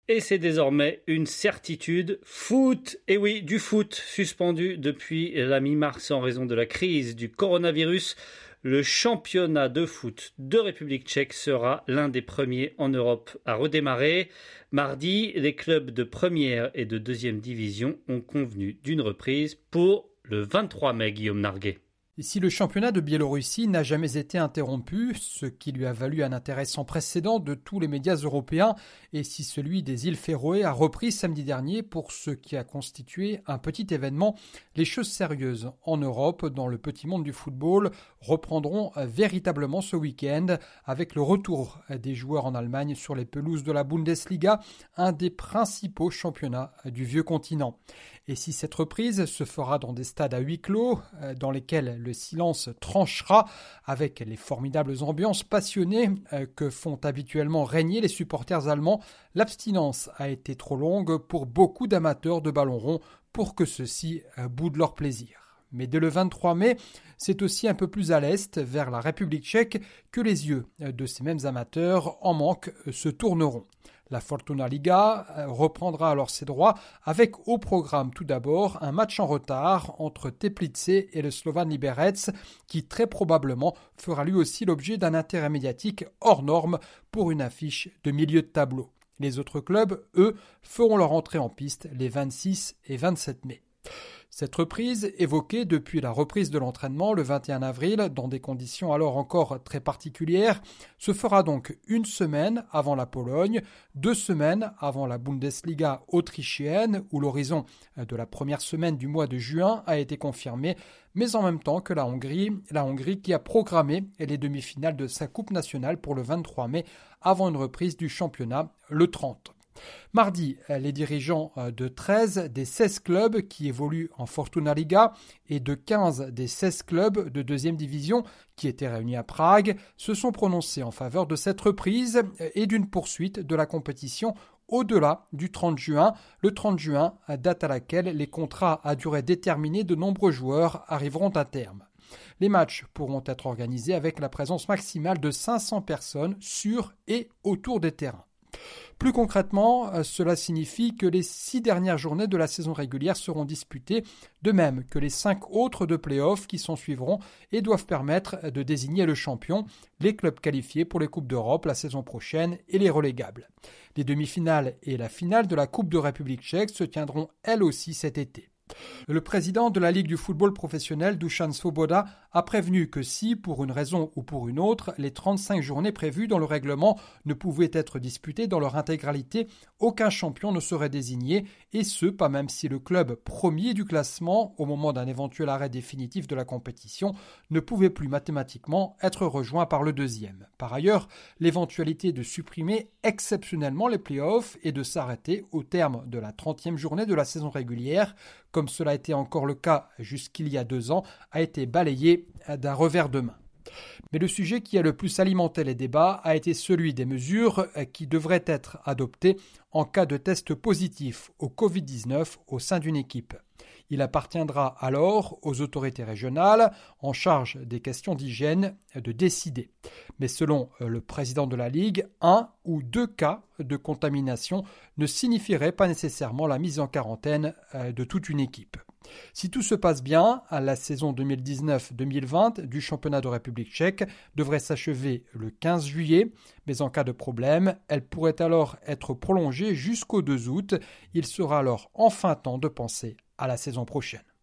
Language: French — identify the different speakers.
Speaker 1: Et c'est désormais une certitude. Foot, et oui, du foot, suspendu depuis la mi-mars en raison de la crise du coronavirus. Le championnat de foot de République tchèque sera l'un des premiers en Europe à redémarrer. Mardi, les clubs de première et de deuxième division ont convenu d'une reprise pour le 23 mai, Guillaume Narguet.
Speaker 2: Et si le championnat de Biélorussie n'a jamais été interrompu, ce qui lui a valu un intérêt sans précédent de tous les médias européens, et si celui des îles Féroé a repris samedi dernier pour ce qui a constitué un petit événement, les choses sérieuses en Europe, dans le petit monde du football, reprendront véritablement ce week-end avec le retour des joueurs en Allemagne sur les pelouses de la Bundesliga, un des principaux championnats du vieux continent. Et si cette reprise se fera dans des stades à huis clos, dans lesquels le silence tranchera avec les formidables ambiances passionnées que font habituellement régner les supporters allemands, l'abstinence a été trop longue pour beaucoup d'amateurs de ballon rond pour que ceux-ci boudent leur plaisir. Mais dès le 23 mai, c'est aussi un peu plus à l'est, vers la République tchèque, que les yeux de ces mêmes amateurs en manque se tourneront. La Fortuna Liga reprendra alors ses droits avec au programme tout d'abord un match en retard entre Teplice et le Slovan Liberec qui très probablement fera lui aussi l'objet d'un intérêt médiatique hors norme pour une affiche de milieu de tableau. Les autres clubs, eux, feront leur entrée en piste les 26 et 27 mai. Cette reprise, évoquée depuis la reprise de l'entraînement le 21 avril, dans des conditions alors encore très particulières, se fera donc une semaine avant la Pologne, 2 semaines avant la Bundesliga autrichienne, où l'horizon de la première semaine du mois de juin a été confirmé, mais en même temps que la Hongrie qui a programmé les demi-finales de sa Coupe nationale pour le 23 mai, avant une reprise du championnat le 30. Mardi, les dirigeants de 13 des 16 clubs qui évoluent en Fortuna Liga et de 15 des 16 clubs de deuxième division qui étaient réunis à Prague se sont prononcés en faveur de cette reprise et d'une poursuite de la compétition au-delà du 30 juin. Le 30 juin, date à laquelle les contrats à durée déterminée de nombreux joueurs arriveront à terme. Les matchs pourront être organisés avec la présence maximale de 500 personnes sur et autour des terrains. Plus concrètement, cela signifie que les 6 dernières journées de la saison régulière seront disputées, de même que les 5 autres de play-off qui s'en suivront et doivent permettre de désigner le champion, les clubs qualifiés pour les Coupes d'Europe la saison prochaine et les relégables. Les demi-finales et la finale de la Coupe de République tchèque se tiendront elles aussi cet été. Le président de la Ligue du football professionnel, Dušan Svoboda, a prévenu que si, pour une raison ou pour une autre, les 35 journées prévues dans le règlement ne pouvaient être disputées dans leur intégralité, aucun champion ne serait désigné, et ce, pas même si le club premier du classement, au moment d'un éventuel arrêt définitif de la compétition, ne pouvait plus mathématiquement être rejoint par le deuxième. Par ailleurs, l'éventualité de supprimer exceptionnellement les play-offs et de s'arrêter au terme de la 30e journée de la saison régulière, comme cela a été encore le cas jusqu'il y a 2 ans, a été balayé d'un revers de main. Mais le sujet qui a le plus alimenté les débats a été celui des mesures qui devraient être adoptées en cas de test positif au Covid-19 au sein d'une équipe. Il appartiendra alors aux autorités régionales en charge des questions d'hygiène de décider. Mais selon le président de la Ligue, 1 ou 2 cas de contamination ne signifieraient pas nécessairement la mise en quarantaine de toute une équipe. Si tout se passe bien, la saison 2019-2020 du championnat de République tchèque devrait s'achever le 15 juillet, mais en cas de problème, elle pourrait alors être prolongée jusqu'au 2 août. Il sera alors enfin temps de penser à la saison prochaine.